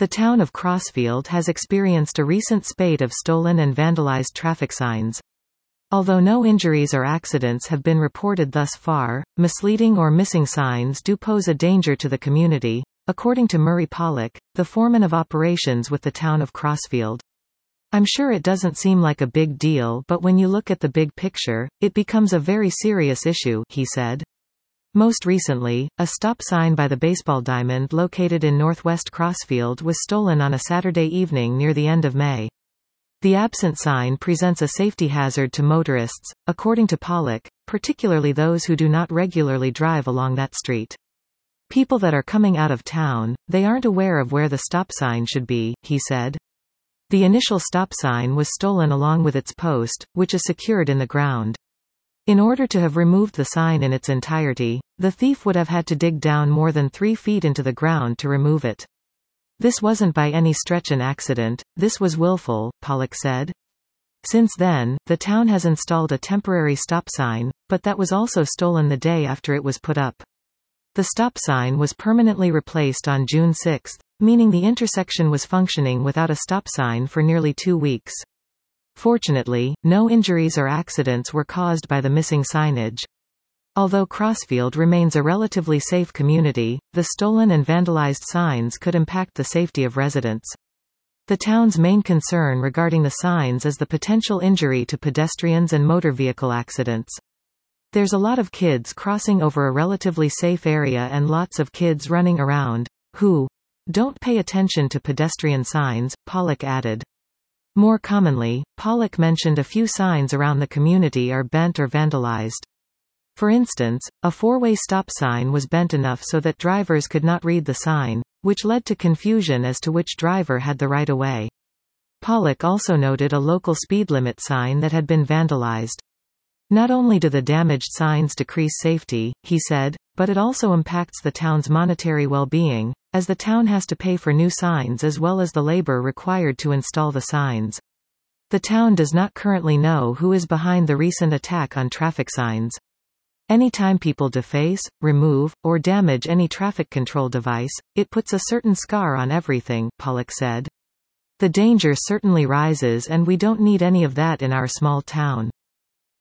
The town of Crossfield has experienced a recent spate of stolen and vandalized traffic signs. Although no injuries or accidents have been reported thus far, misleading or missing signs do pose a danger to the community, according to Murray Pollock, the foreman of operations with the town of Crossfield. "I'm sure it doesn't seem like a big deal, but when you look at the big picture, it becomes a very serious issue," he said. Most recently, a stop sign by the baseball diamond located in northwest Crossfield was stolen on a Saturday evening near the end of May. The absent sign presents a safety hazard to motorists, according to Pollock, particularly those who do not regularly drive along that street. "People that are coming out of town, they aren't aware of where the stop sign should be," he said. The initial stop sign was stolen along with its post, which is secured in the ground. In order to have removed the sign in its entirety, the thief would have had to dig down more than 3 feet into the ground to remove it. "This wasn't by any stretch an accident, this was willful," Pollock said. Since then, the town has installed a temporary stop sign, but that was also stolen the day after it was put up. The stop sign was permanently replaced on June 6, meaning the intersection was functioning without a stop sign for nearly 2 weeks. Fortunately, no injuries or accidents were caused by the missing signage. Although Crossfield remains a relatively safe community, the stolen and vandalized signs could impact the safety of residents. The town's main concern regarding the signs is the potential injury to pedestrians and motor vehicle accidents. "There's a lot of kids crossing over a relatively safe area and lots of kids running around, who don't pay attention to pedestrian signs," Pollock added. More commonly, Pollock mentioned a few signs around the community are bent or vandalized. For instance, a 4-way stop sign was bent enough so that drivers could not read the sign, which led to confusion as to which driver had the right-of-way. Pollock also noted a local speed limit sign that had been vandalized. "Not only do the damaged signs decrease safety," he said, "but it also impacts the town's monetary well-being, as the town has to pay for new signs as well as the labor required to install the signs." The town does not currently know who is behind the recent attack on traffic signs. "Anytime people deface, remove, or damage any traffic control device, it puts a certain scar on everything," Pollock said. "The danger certainly rises and we don't need any of that in our small town."